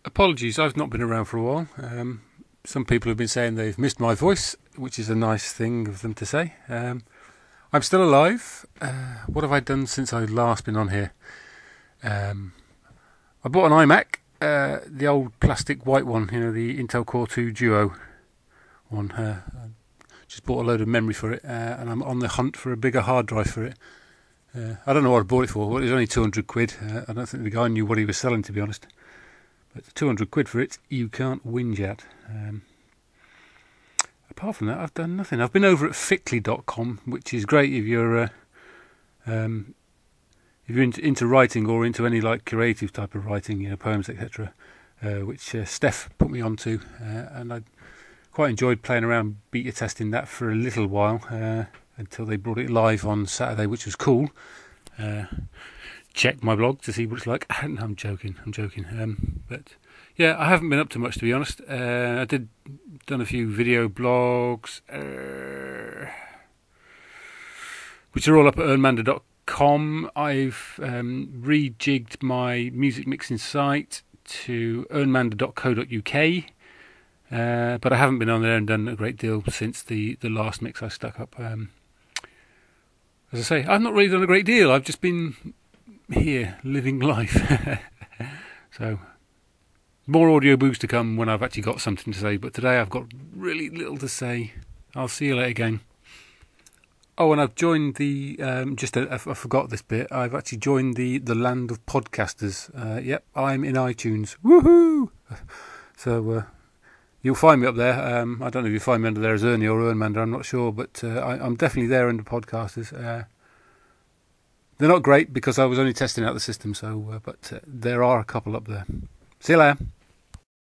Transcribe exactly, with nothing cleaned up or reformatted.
apologies, I've not been around for a while. Um, some people have been saying they've missed my voice, which is a nice thing of them to say. Um, I'm still alive. Uh, what have I done since I've last been on here? Um, I bought an iMac, uh, the old plastic white one, you know, the Intel Core two Duo one. Uh, just bought a load of memory for it, uh, and I'm on the hunt for a bigger hard drive for it. Uh, I don't know what I bought it for. Well, it was only two hundred quid. Uh, I don't think the guy knew what he was selling, to be honest. But two hundred quid for it, you can't whinge at. Um, apart from that, I've done nothing. I've been over at Fickley dot com, which is great if you're uh, um, if you're into, into writing or into any like creative type of writing, you know, poems, et cetera. Uh, which uh, Steph put me onto, uh, and I quite enjoyed playing around beta testing that for a little while uh, until they brought it live on Saturday, which was cool. Uh, check my blog to see what it's like. No, I'm joking, I'm joking. Um, but yeah, I haven't been up to much, to be honest. Uh, I did done a few video blogs, uh, which are all up at earnmander dot com. I've um, rejigged my music mixing site to earnmander dot co dot uk, uh, but I haven't been on there and done a great deal since the, the last mix I stuck up. Um, as I say, I've not really done a great deal. I've just been here living life. So more audio books to come when I've actually got something to say, but today I've got really little to say. I'll see you later, gang. Oh, and I've joined the um, just a, I forgot this bit. I've actually joined the the land of podcasters. Uh, yep, I'm in iTunes. Woohoo! So uh, you'll find me up there. Um, I don't know if you find me under there as Ernie or Earnmander. I'm not sure, but uh, I, I'm definitely there under podcasters. Uh, They're not great because I was only testing out the system, so uh, but uh, there are a couple up there. See you later.